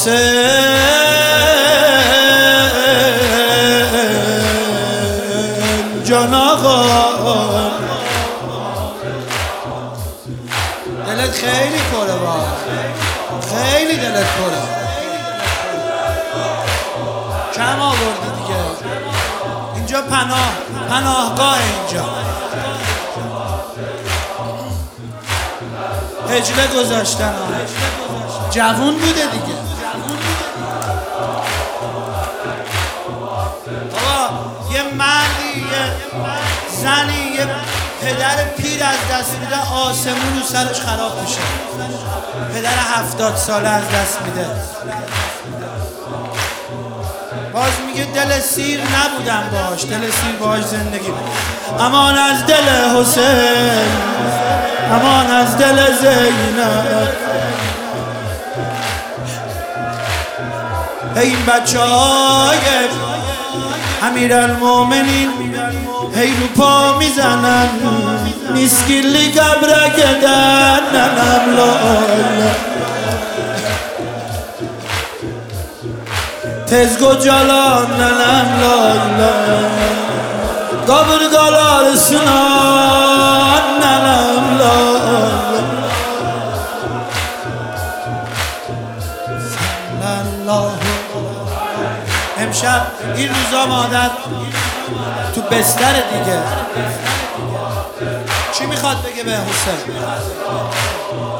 حسین جان آقا، دلت خیلی پره با، خیلی دلت پره، کم آوردی دیگه. اینجا پناهگاه، اینجا هجله گذاشتن، جوون بوده دیگه. بابا یه مردی، یه زنی، یه پدر پیر از دست میده، آسمون رو سرش خراب میشه. پدر 70 ساله از دست میده، باز میگه دل سیر نبودم باش، دل سیر باش زندگی بود. امان از دل حسین، امان از دل زینب. این بچه های امیرالمومنین هی رو پا میزنن، میسکیلی گبرک دننم لالا، تزگو جلان ننم لالا، گابرگالار سنان ننم لالا. امشب این روزا مادر تو بستر دیگه، چی میخواد بگه به حسین؟